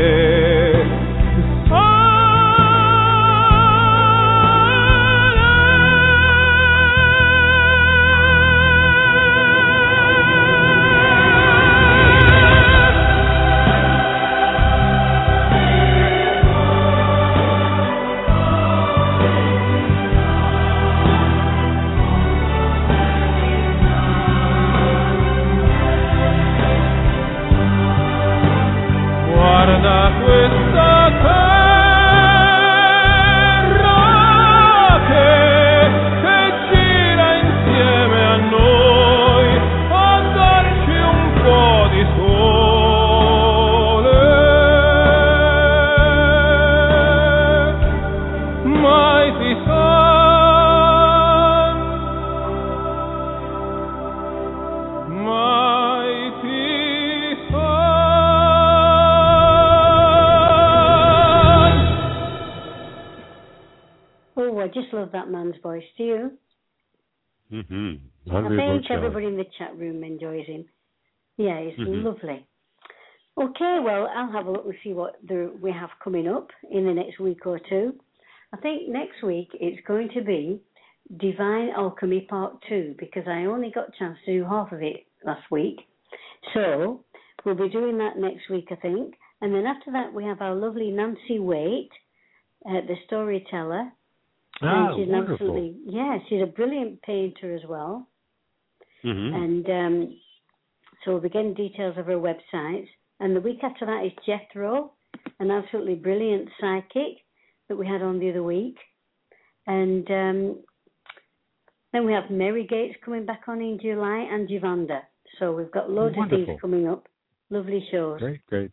Guarda questa terra che gira insieme a noi, a darci un po' di sole. Mighty sun, mighty sun. Oh, I just love that man's voice. Do you? Mm-hmm. I think everybody in the chat room enjoys him. Yeah, he's lovely. Okay, well, I'll have a look and see what we have coming up in the next week or two. I think next week it's going to be Divine Alchemy Part 2, because I only got a chance to do half of it last week. So we'll be doing that next week, I think. And then after that, we have our lovely Nancy Waite, the storyteller. And she's wonderful. She's a brilliant painter as well. Mm-hmm. And so we'll be getting details of her website. And the week after that is Jethro, an absolutely brilliant psychic that we had on the other week. And then we have Mary Gates coming back on in July, and Jivanda. So we've got loads of things coming up. Lovely shows. Great.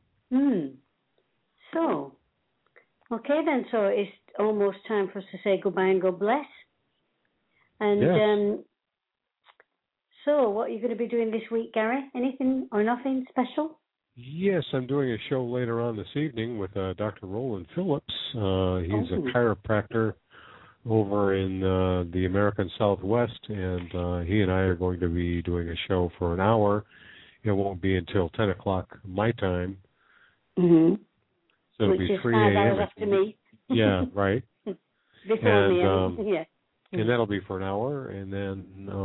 So, okay then. So it's almost time for us to say goodbye and God bless. And yes. So what are you going to be doing this week, Gary? Anything or nothing special? Yes, I'm doing a show later on this evening with Dr. Roland Phillips. He's a chiropractor over in the American Southwest, and he and I are going to be doing a show for an hour. It won't be until 10 o'clock my time. Mm-hmm. So it'll Which be is 3 5 a.m. hours after me. Yeah, right. Before me, yeah. And that'll be for an hour, and then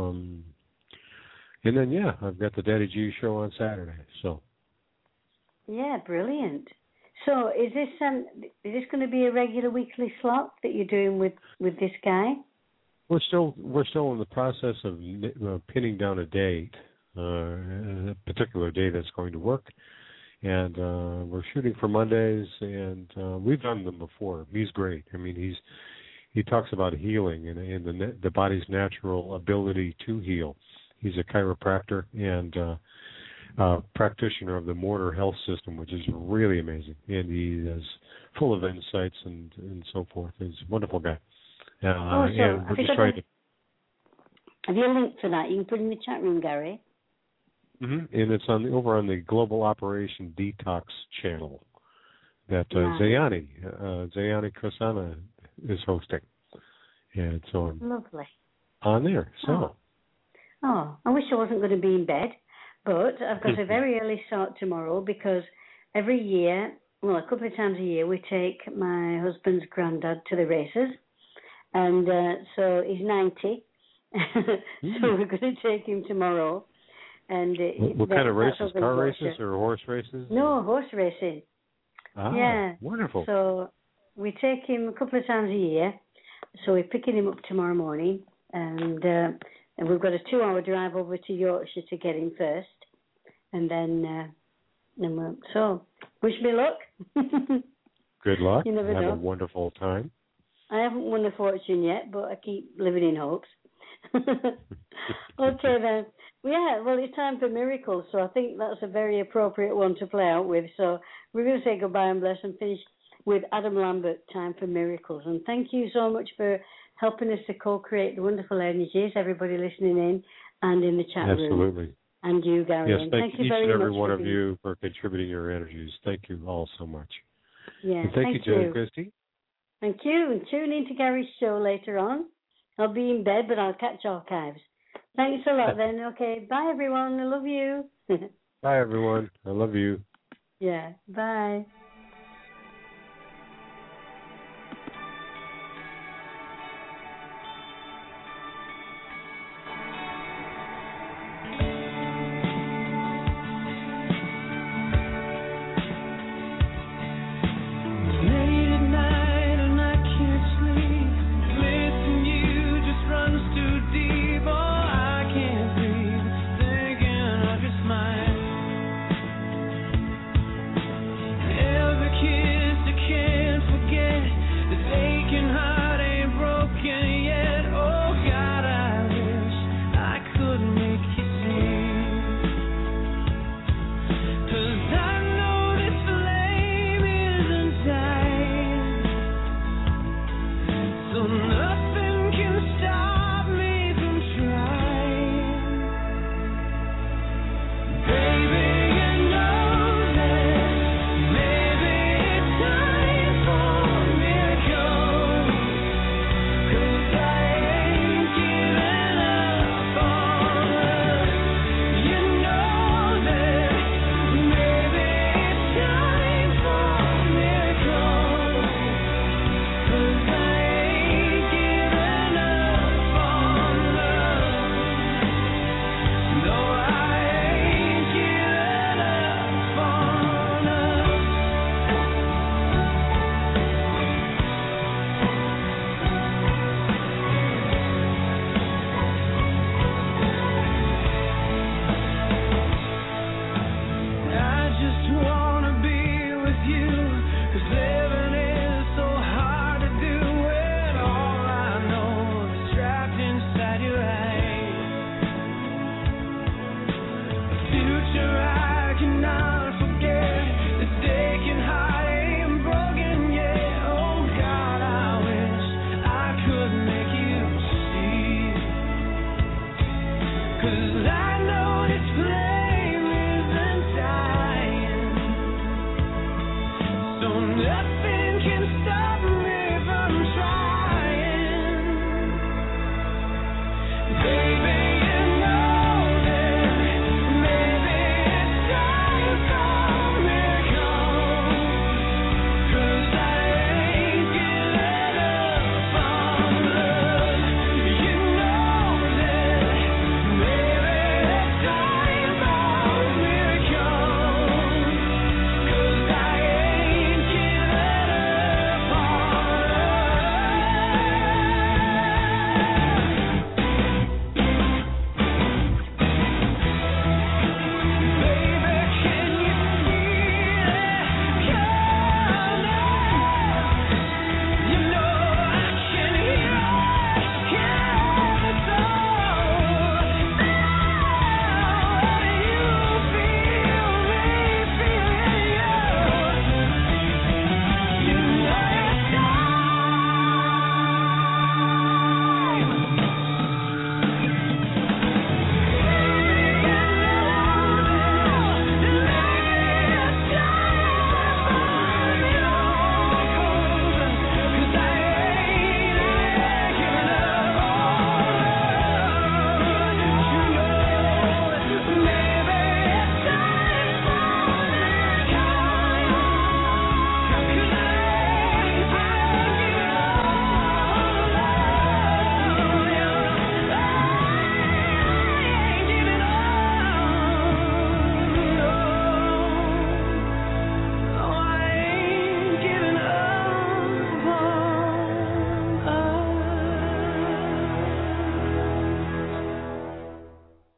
I've got the Daddy G show on Saturday. So. Yeah, brilliant. So is this going to be a regular weekly slot that you're doing with this guy? We're still in the process of pinning down a date, a particular day that's going to work, and we're shooting for Mondays, and we've done them before. He's great. I mean, he talks about healing and the body's natural ability to heal. He's a chiropractor and practitioner of the Mortar Health System, which is really amazing, and he is full of insights and so forth. He's a wonderful guy. And we're just trying to. Have you a link for that? You can put in the chat room, Gary. Mm-hmm. And it's over on the Global Operation Detox channel that Zayani Krasana is hosting, and so I'm lovely on there. So. Oh, I wish I wasn't going to be in bed. But I've got a very early start tomorrow because every year, a couple of times a year, we take my husband's granddad to the races. And so he's 90. So we're going to take him tomorrow. And what kind of races? Car races or horse races? No, horse racing. Ah, yeah. Wonderful. So we take him a couple of times a year. So we're picking him up tomorrow morning. And we've got a 2-hour drive over to Yorkshire to get him first. And then so wish me luck. Good luck. You never Have know. a wonderful time. I haven't won a fortune yet, but I keep living in hopes. Okay then. Yeah, well, it's time for miracles, so I think that's a very appropriate one to play out with. So we're going to say goodbye and bless and finish with Adam Lambert, Time for Miracles. And thank you so much for helping us to co-create the wonderful energies, everybody listening in and in the chat room. Absolutely. And you, Gary. Yes, and thank you each very and every much one of you for contributing your energies. Thank you all so much. Yeah, and thank you, Jane Christie. Thank you. And tune in to Gary's show later on. I'll be in bed, but I'll catch archives. Thanks a lot then. Okay, bye everyone. I love you. Bye everyone. I love you. Yeah, bye. So